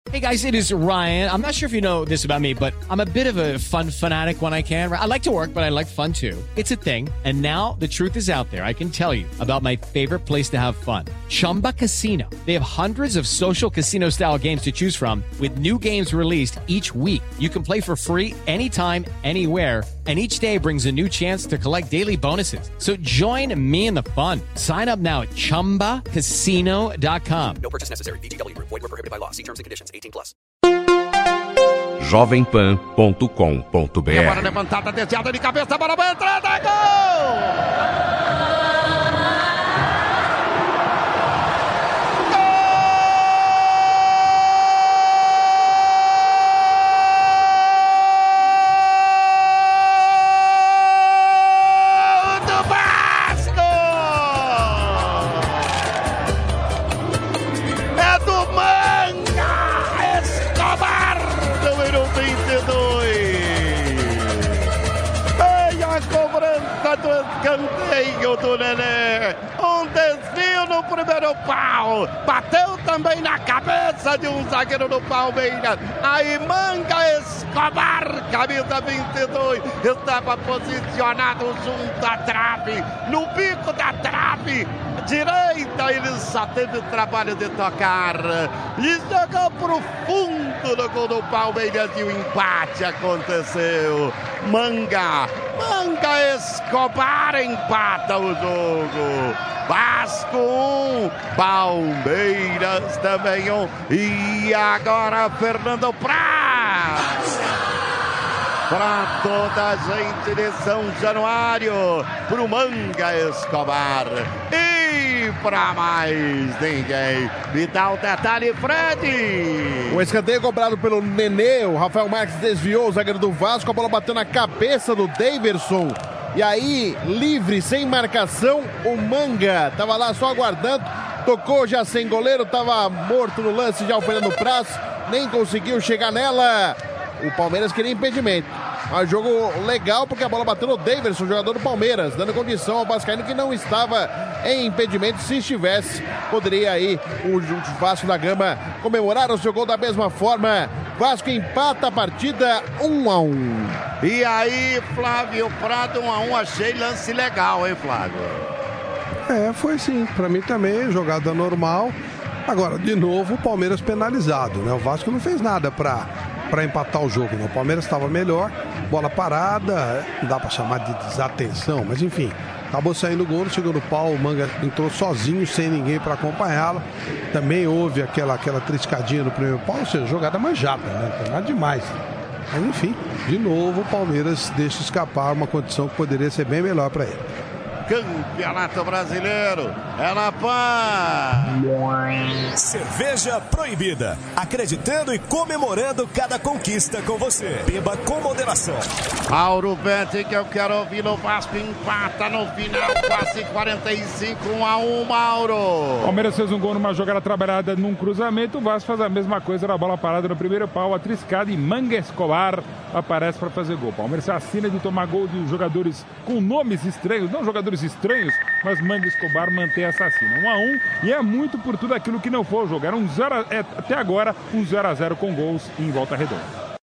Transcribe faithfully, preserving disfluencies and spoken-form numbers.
Hey guys, it is Ryan. I'm not sure if you know this about me, but I'm a bit of a fun fanatic when I can. I like to work, but I like fun too. It's a thing. And now the truth is out there. I can tell you about my favorite place to have fun. Chumba Casino. They have hundreds of social casino style games to choose from with new games released each week. You can play for free anytime, anywhere. And each day brings a new chance to collect daily bonuses. So join me in the fun. Sign up now at chumba casino dot com. No purchase necessary. V G W. Void where prohibited by law. See terms and conditions. eighteen plus. jovem pan ponto com ponto b r. Agora levantada, desviada de cabeça, bola vai entrar, é gol! Do escanteio do Nenê, um desvio no primeiro pau, bateu também na cabeça de um zagueiro do Palmeiras. Aí Manga Escobar, camisa vinte e dois, estava posicionado junto à trave, no bico da trave direita. Ele só teve trabalho de tocar e jogou pro fundo do gol do Palmeiras e o empate aconteceu. Manga, Manga Escobar empata o jogo. Vasco um, Palmeiras também um. E agora Fernando Praz. Para toda a gente de São Januário, pro Manga Escobar. E para mais ninguém. Me dá o detalhe, Fred. O escanteio cobrado pelo Nenê. O Rafael Marques desviou o zagueiro do Vasco. A bola bateu na cabeça do Daverson. E aí, livre, sem marcação, o Manga tava lá só aguardando. Tocou já sem goleiro. Tava morto no lance já o Fernando Praz. Nem conseguiu chegar nela. O Palmeiras queria impedimento. Mas jogo legal porque a bola bateu no Daverson, jogador do Palmeiras, dando condição ao vascaíno que não estava em impedimento. Se estivesse, poderia aí o Vasco da Gama comemorar o seu gol da mesma forma. Vasco empata a partida um a um. E aí, Flávio Prado, um a um, achei lance legal, hein, Flávio? É, foi sim, pra mim também, jogada normal. Agora, de novo, o Palmeiras penalizado, né? O Vasco não fez nada pra... para empatar o jogo, né? O Palmeiras estava melhor, bola parada, não dá para chamar de desatenção, mas enfim, acabou saindo o gol, chegou no pau, o Manga entrou sozinho, sem ninguém para acompanhá-la. Também houve aquela, aquela triscadinha no primeiro pau, ou seja, jogada manjada, né? Não tem nada demais. Mas enfim, de novo o Palmeiras deixa escapar uma condição que poderia ser bem melhor para ele. Campeonato Brasileiro é na Pan. Cerveja proibida. Acreditando e comemorando cada conquista com você. Beba com moderação. Mauro Betti, que eu quero ouvir no Vasco, empata no final, quase quarenta e cinco, um a um, Mauro. Palmeiras fez um gol numa jogada trabalhada num cruzamento. O Vasco faz a mesma coisa na bola parada no primeiro pau, a triscada, e Manga Escobar aparece para fazer gol. Palmeiras se assina de tomar gol de jogadores com nomes estranhos, não jogadores estranhos, mas Manga Escobar mantém essa assina. um a um, e é muito por tudo aquilo que não foi o jogo. Era um zero a, é, até agora um zero a zero com gols em Volta Redonda.